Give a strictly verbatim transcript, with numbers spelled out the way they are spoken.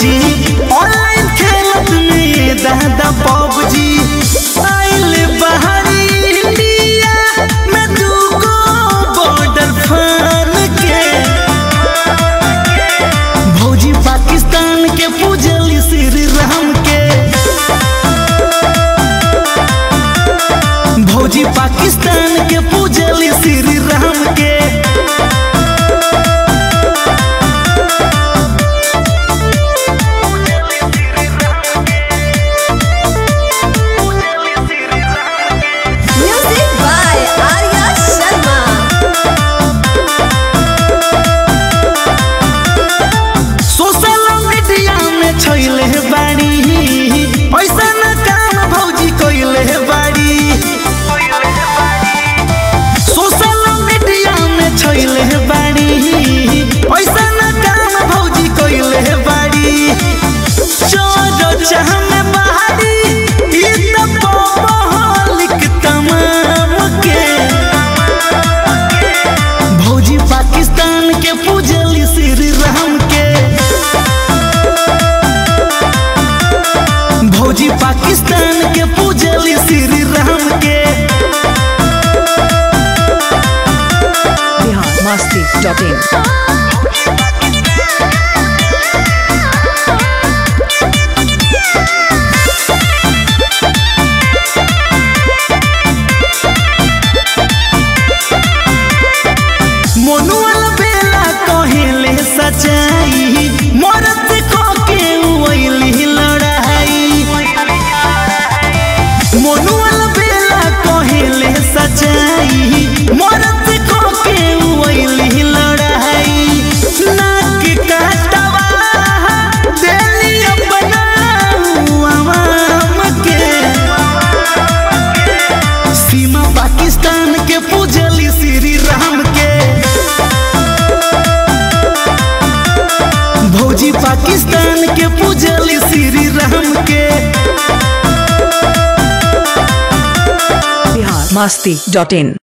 भौजी ऑनलाइन खेलत में दादा पबजी आइल बहारी इंडिया में दूगो बॉर्डर फान के भौजी पाकिस्तान के पूजली श्री राम के भौजी पाकिस्तान के पूजली श्री राम के भौजी पाकिस्तान के पूजली श्री राम के बिहार मस्ती डॉट इन। मोनुअल बेला कहेले सच्चाई मरत को के उइली लड़ाई मोनुअल बेला कहेले सच्चाई मरत को के उइली लड़ाई नाक काटवा देली अपना आवाम के सीमा पाकिस्तान के पूजली श्री राम के भौजी पाकिस्तान के पूजली श्री राम के बिहार मस्ती डॉट इन।